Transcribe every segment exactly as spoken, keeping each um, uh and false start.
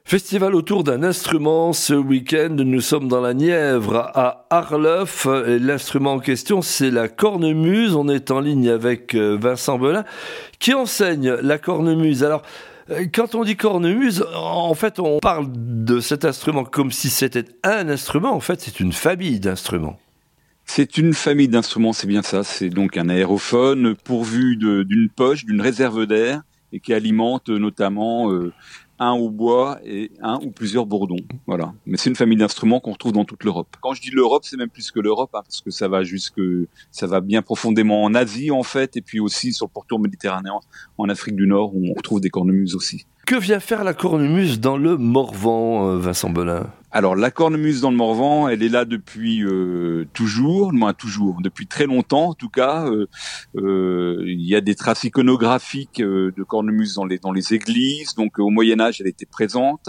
Festival autour d'un instrument. Ce week-end, nous sommes dans la Nièvre à Arleuf. Et l'instrument en question, c'est la cornemuse. On est en ligne avec Vincent Belin qui enseigne la cornemuse. Alors, quand on dit cornemuse, en fait, on parle de cet instrument comme si c'était un instrument. En fait, c'est une famille d'instruments. C'est une famille d'instruments, c'est bien ça. C'est donc un aérophone pourvu de, d'une poche, d'une réserve d'air et qui alimente notamment euh, un au bois et un ou plusieurs bourdons. Voilà. Mais c'est une famille d'instruments qu'on retrouve dans toute l'Europe. Quand je dis l'Europe, c'est même plus que l'Europe, hein, parce que ça va jusque, ça va bien profondément en Asie en fait, et puis aussi sur le pourtour méditerranéen, en Afrique du Nord, où on retrouve des cornemuses aussi. Que vient faire la cornemuse dans le Morvan, Vincent Belin ? Alors la cornemuse dans le Morvan, elle est là depuis euh, toujours, moins toujours, depuis très longtemps en tout cas. Euh, euh, il y a des traces iconographiques euh, de cornemuse dans les dans les églises. Donc au Moyen Âge, elle était présente.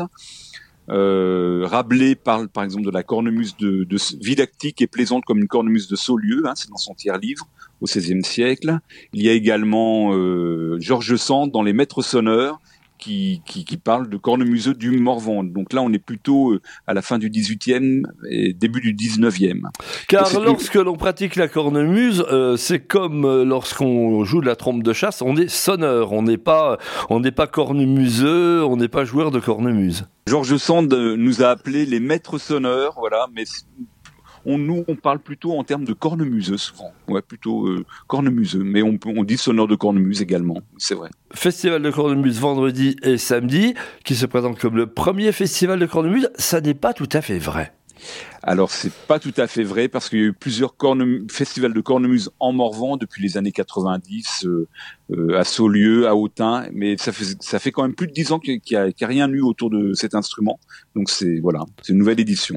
Euh, Rabelais parle par exemple de la cornemuse de, de Villactique et plaisante comme une cornemuse de Saulieu, hein, c'est dans son tiers-livre au seizième siècle. Il y a également euh, Georges Sand dans les Maîtres sonneurs. Qui, qui, qui parle de cornemuseux du Morvan. Donc là, on est plutôt à la fin du dix-huitième et début du dix-neuvième. Car lorsque une... l'on pratique la cornemuse, euh, c'est comme lorsqu'on joue de la trompe de chasse, on est sonneur, on n'est pas, on n'est pas cornemuseux, on n'est pas joueur de cornemuse. Georges Sand nous a appelés les maîtres sonneurs, voilà, mais on, nous, on parle plutôt en termes de cornemuseux souvent. Ouais, plutôt euh, cornemuseux, mais on, on dit sonneur de cornemuse également, c'est vrai. Festival de cornemuse vendredi et samedi, qui se présente comme le premier festival de cornemuse. Ça n'est pas tout à fait vrai. Alors, c'est pas tout à fait vrai, parce qu'il y a eu plusieurs cornem- festivals de cornemuse en Morvan depuis les années quatre-vingt-dix, euh, euh, à Saulieu, à Autun, mais ça fait, ça fait quand même plus de dix ans qu'il n'y a, qu'il y a rien eu autour de cet instrument. Donc c'est, voilà, c'est une nouvelle édition.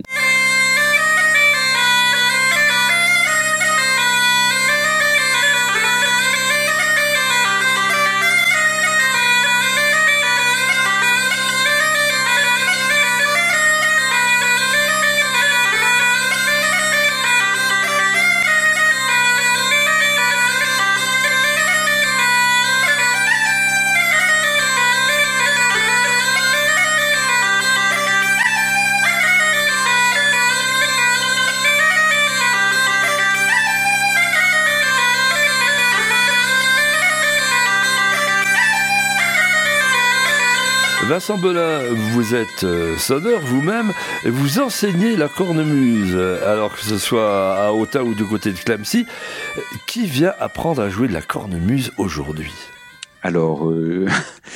Vincent Belin, vous êtes sonneur vous-même et vous enseignez la cornemuse, alors que ce soit à Autun ou du côté de Clamecy. Qui vient apprendre à jouer de la cornemuse aujourd'hui ? Alors, euh,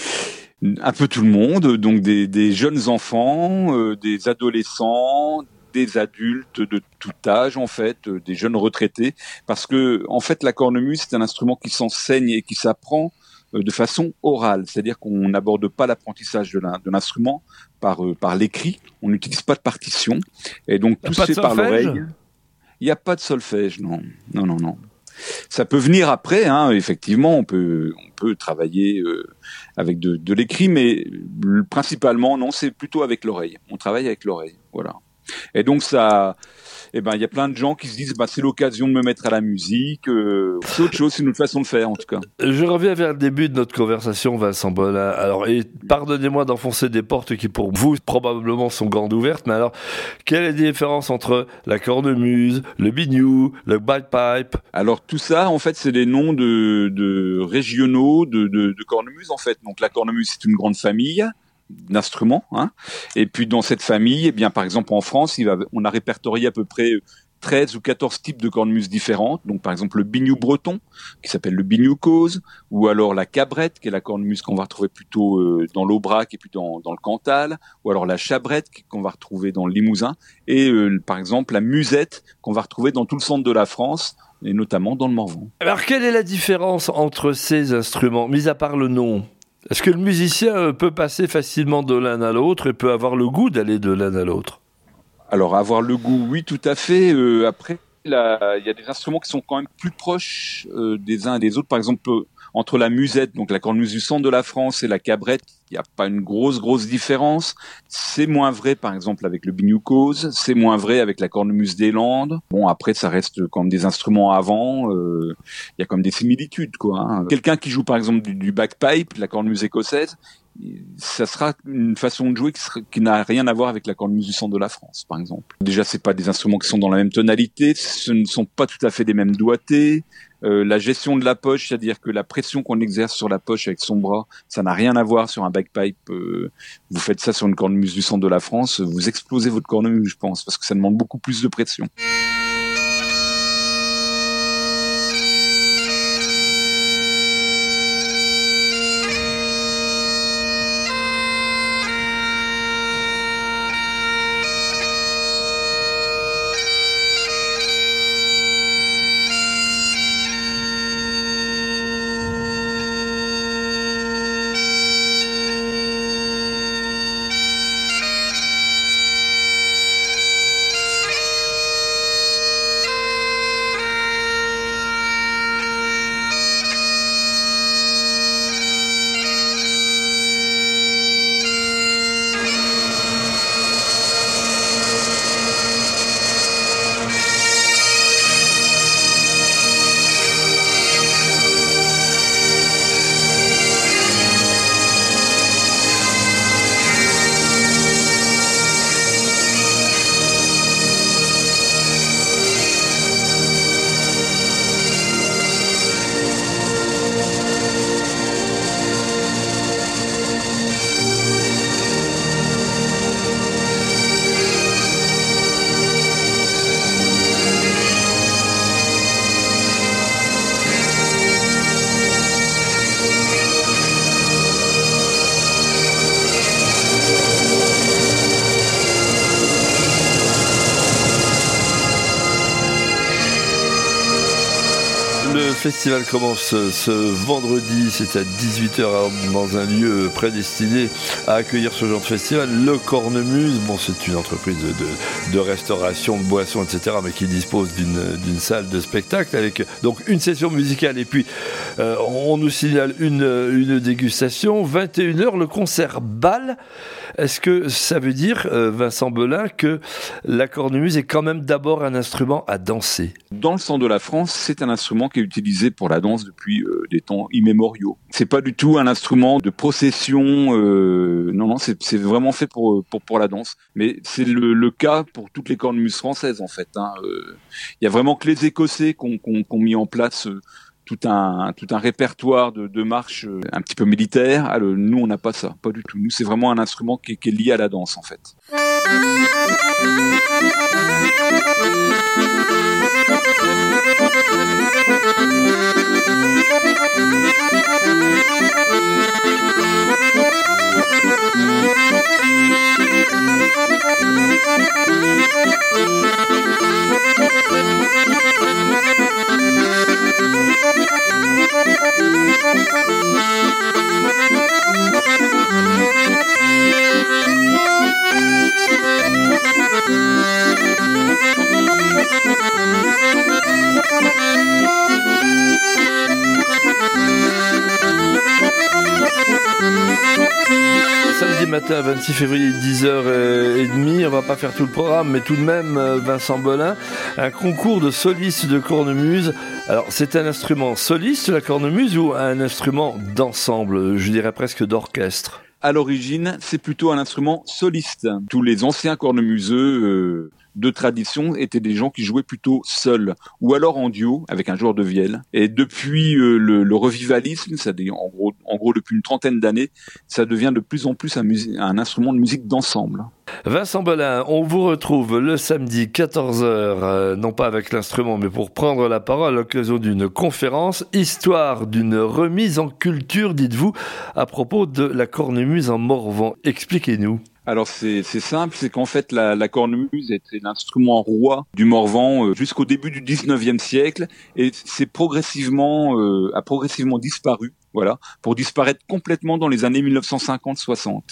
un peu tout le monde, donc des, des jeunes enfants, euh, des adolescents, des adultes de tout âge en fait, euh, des jeunes retraités, parce que en fait la cornemuse c'est un instrument qui s'enseigne et qui s'apprend de façon orale, c'est-à-dire qu'on n'aborde pas l'apprentissage de, de l'instrument par, euh, par l'écrit, on n'utilise pas de partition, et donc tout se fait par l'oreille. Il n'y a pas de solfège, non, non, non, non. Ça peut venir après, hein, effectivement, on peut, on peut travailler euh, avec de, de l'écrit, mais principalement, non, c'est plutôt avec l'oreille. On travaille avec l'oreille, voilà. Et donc ça, eh ben il y a plein de gens qui se disent bah c'est l'occasion de me mettre à la musique, euh, c'est autre chose, c'est une autre façon de faire en tout cas. Je reviens vers le début de notre conversation, Vincent Belin. Alors et pardonnez-moi d'enfoncer des portes qui pour vous probablement sont grandes ouvertes, mais alors quelle est la différence entre la cornemuse, le biniou, le bagpipe ? Alors tout ça en fait c'est des noms de, de régionaux de, de, de cornemuse en fait. Donc la cornemuse c'est une grande famille d'instruments, hein. Et puis dans cette famille, eh bien par exemple en France, il va, on a répertorié à peu près treize ou quatorze types de cornemuses différentes. Donc par exemple le biniou breton, qui s'appelle le biniou cause, ou alors la cabrette, qui est la cornemuse qu'on va retrouver plutôt euh, dans l'Aubrac et puis dans, dans le Cantal, ou alors la chabrette qu'on va retrouver dans le Limousin, et euh, par exemple la musette qu'on va retrouver dans tout le centre de la France, et notamment dans le Morvan. Alors quelle est la différence entre ces instruments, mis à part le nom ? Est-ce que le musicien peut passer facilement de l'un à l'autre et peut avoir le goût d'aller de l'un à l'autre ? Alors, avoir le goût, oui, tout à fait. Euh, après, là, il y a des instruments qui sont quand même plus proches euh, des uns et des autres. Par exemple, entre la musette, donc la cornemuse du centre de la France, et la cabrette, il n'y a pas une grosse, grosse différence. C'est moins vrai, par exemple, avec le biniou cause. C'est moins vrai avec la cornemuse des Landes. Bon, après, ça reste comme des instruments avant. Euh, il y a comme des similitudes, quoi. Hein. Quelqu'un qui joue, par exemple, du, du bagpipe, la cornemuse écossaise, ça sera une façon de jouer qui, sera, qui n'a rien à voir avec la cornemuse du centre de la France, par exemple. Déjà, c'est pas des instruments qui sont dans la même tonalité, ce ne sont pas tout à fait des mêmes doigtés. Euh, la gestion de la poche, c'est-à-dire que la pression qu'on exerce sur la poche avec son bras, ça n'a rien à voir sur un bagpipe. Euh, vous faites ça sur une cornemuse du centre de la France, vous explosez votre cornemuse, je pense, parce que ça demande beaucoup plus de pression. Le festival commence ce vendredi, c'est à dix-huit heures dans un lieu prédestiné à accueillir ce genre de festival, le Cornemuse. Bon, c'est une entreprise de, de, de restauration, de boissons, et cetera, mais qui dispose d'une, d'une salle de spectacle avec donc une session musicale et puis euh, on nous signale une, une dégustation. vingt et une heures, le concert bal. Est-ce que ça veut dire, euh, Vincent Belin, que la cornemuse est quand même d'abord un instrument à danser ? Dans le centre de la France, c'est un instrument qui est utilisé pour la danse depuis euh, des temps immémoriaux. C'est pas du tout un instrument de procession. Euh, non, non, c'est, c'est vraiment fait pour, pour pour la danse. Mais c'est le, le cas pour toutes les cornemuses françaises en fait. Il hein. euh, y a vraiment que les Écossais qui ont, qui ont, qui ont mis en place euh, tout un tout un répertoire de, de marches euh, un petit peu militaires. Alors, nous, on n'a pas ça, pas du tout. Nous, c'est vraiment un instrument qui, qui est lié à la danse en fait. Samedi matin, vingt-six février, dix heures trente, on va pas faire tout le programme, mais tout de même, Vincent Belin, un concours de solistes de cornemuse. Alors, c'est un instrument soliste, la cornemuse, ou un instrument d'ensemble, je dirais presque d'orchestre ? À l'origine, c'est plutôt un instrument soliste. Tous les anciens cornemuseux euh, de tradition étaient des gens qui jouaient plutôt seuls, ou alors en duo avec un joueur de vielle. Et depuis euh, le, le revivalisme, ça dit, en gros, en gros depuis une trentaine d'années, ça devient de plus en plus un, mus- un instrument de musique d'ensemble. Vincent Belin, on vous retrouve le samedi quatorze heures, euh, non pas avec l'instrument, mais pour prendre la parole à l'occasion d'une conférence, histoire d'une remise en culture, dites-vous, à propos de la cornemuse en Morvan. Expliquez-nous. Alors c'est, c'est simple, c'est qu'en fait la, la cornemuse était l'instrument roi du Morvan euh, jusqu'au début du dix-neuvième siècle et c'est progressivement euh, a progressivement disparu, voilà, pour disparaître complètement dans les années dix-neuf cent cinquante soixante.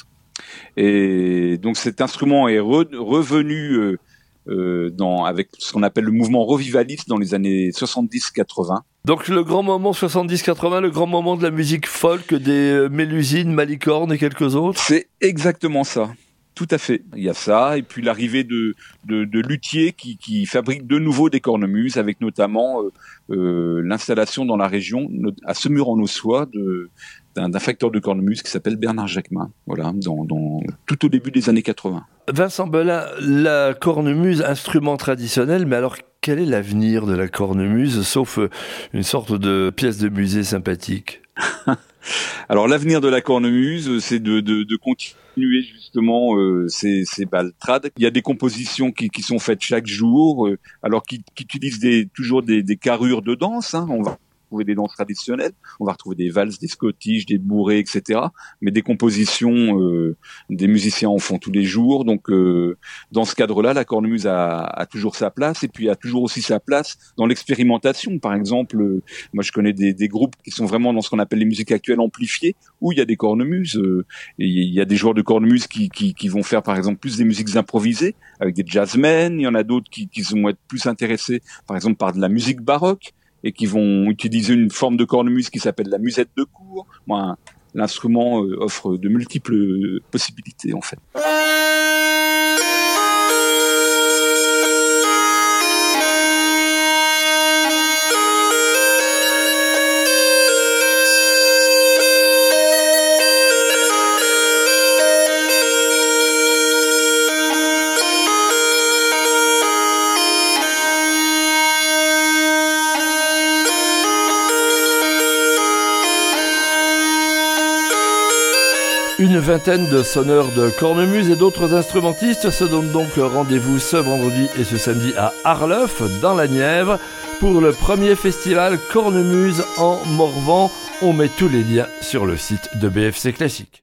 Et donc cet instrument est re, revenu euh, euh, dans avec ce qu'on appelle le mouvement revivaliste dans les années soixante-dix quatre-vingts. Donc le grand moment soixante-dix quatre-vingts, le grand moment de la musique folk des euh, Mélusine, Malicorne et quelques autres. C'est exactement ça. Tout à fait. Il y a ça, et puis l'arrivée de, de, de luthiers qui, qui fabriquent de nouveau des cornemuses, avec notamment euh, euh, l'installation dans la région, à Semur-en-Ossois, de, d'un, d'un facteur de cornemuse qui s'appelle Bernard Jacquemin, voilà, dans, dans, tout au début des années quatre-vingts. Vincent Belin, la cornemuse, instrument traditionnel, mais alors quel est l'avenir de la cornemuse, sauf une sorte de pièce de musée sympathique? Alors l'avenir de la cornemuse, c'est de, de, de continuer justement euh, ces, ces baltrades. Il y a des compositions qui, qui sont faites chaque jour, euh, alors qui, qui utilisent des, toujours des, des carrures de danse. Hein. On va retrouver des danses traditionnelles, on va retrouver des valses, des scottish, des bourrées, et cetera. Mais des compositions, euh, des musiciens en font tous les jours. Donc euh, dans ce cadre-là, la cornemuse a, a toujours sa place, et puis a toujours aussi sa place dans l'expérimentation. Par exemple, euh, moi je connais des, des groupes qui sont vraiment dans ce qu'on appelle les musiques actuelles amplifiées, où il y a des cornemuses. Euh, et il y a des joueurs de cornemuse qui, qui, qui vont faire par exemple plus des musiques improvisées avec des jazzmen. Il y en a d'autres qui, qui vont être plus intéressés par exemple par de la musique baroque, et qui vont utiliser une forme de cornemuse qui s'appelle la musette de cour. Bon, l'instrument euh, offre de multiples euh, possibilités, en fait. Une vingtaine de sonneurs de cornemuse et d'autres instrumentistes se donnent donc rendez-vous ce vendredi et ce samedi à Arleuf, dans la Nièvre, pour le premier festival Cornemuse en Morvan. On met tous les liens sur le site de B F C Classique.